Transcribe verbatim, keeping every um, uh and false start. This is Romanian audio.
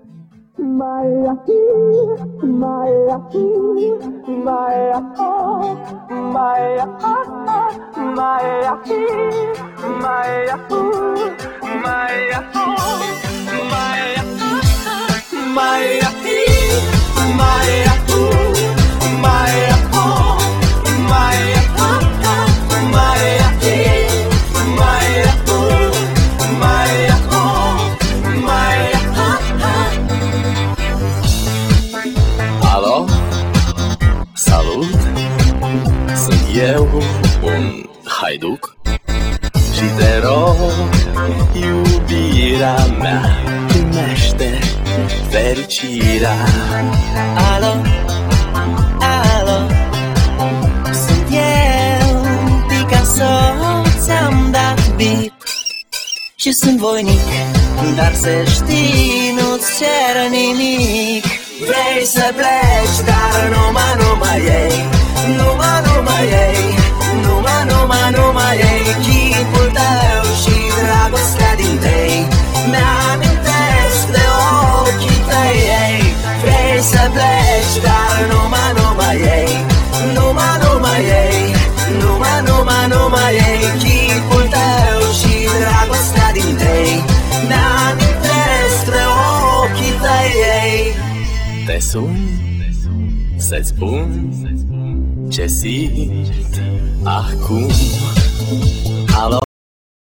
Maya, Maya, Maya, oh, Maya, Maya, Maya, Maya, oh, Maya, Maya, Maya, Maya, oh, Maya, Maya, Maya, Maya, oh, Maya. Alo, salut, sunt eu, un haiduc și te rog, iubirea mea, primește fericirea. Alo, alo, sunt eu, Picasso, ți-am dat bip și sunt voinic, dar să știi, nu-ți cer nimic. Vrei să pleci, dar numai, numai ei, numai, numai ei, numai, numai, numai ei, chipul tău și dragostea din tei, mi-amintesc de ochii tăi, ei. Vrei să pleci, dar numai, numai ei, numai, numai ei, numai, numai, numai ei, chipul tău și dragostea din tei, mi-amintesc de ochii tăi, ei. Te sun să-ți spun ce simt acum. Alo.